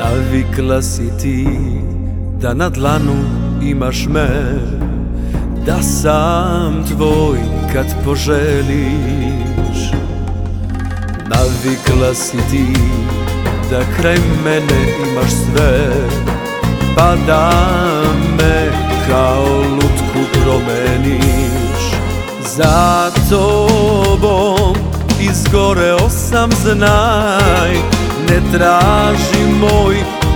Navikla si ti da na dlanu imaš me, da sam tvoj kad poželiš. Navikla si ti da kraj mene imaš sve, pa da me kao lutku promeniš. Za tobom izgoreo sam, znaj, ne traži moj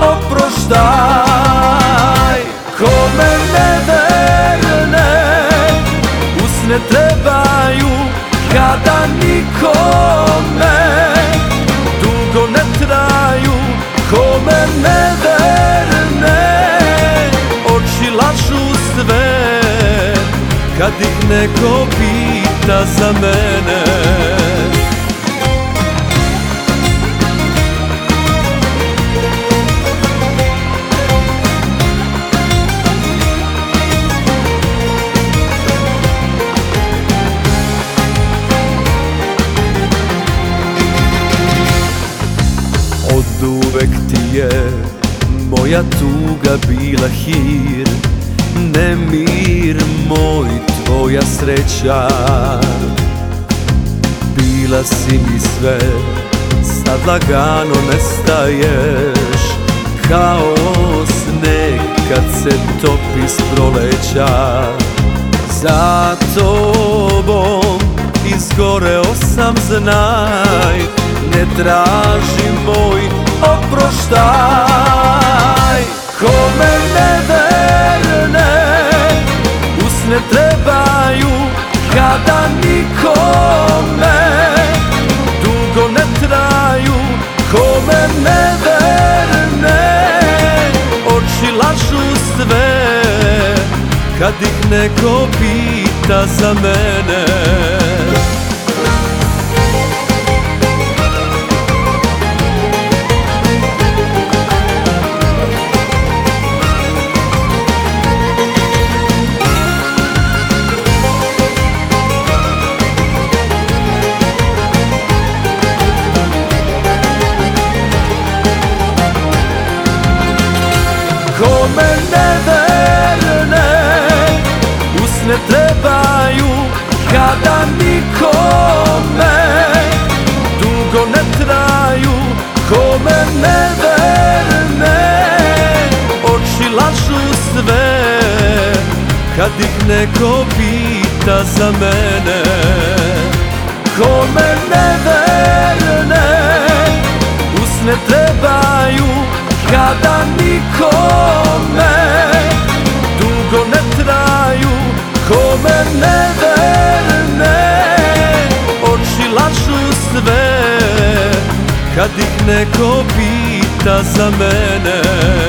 oproštaj. Kome neverne usne trebaju kada nikome dugo ne traju. Kome neverne oči lažu sve kad ih neko pita za mene. Oduvek ti je moja tuga bila hir, nemir moj, tvoja sreća. Bila si mi sve, sad lagano nestaješ, kao sneg kad se topi s proleća. Za tobom izgoreo sam, znaj, ne traži moj oproštaj. Kome neverne usne trebaju kada nikome dugo ne traju. Kome neverne oči lažu sve kad ih neko pita za mene. Kome neverne usne trebaju kada nikome dugo ne traju. Kome neverne oči lažu sve kad ih neko pita za mene. Kome neverne usne trebaju kada nikome dugo ne traju. Kome neverne oči lažu sve kad ih neko pita za mene.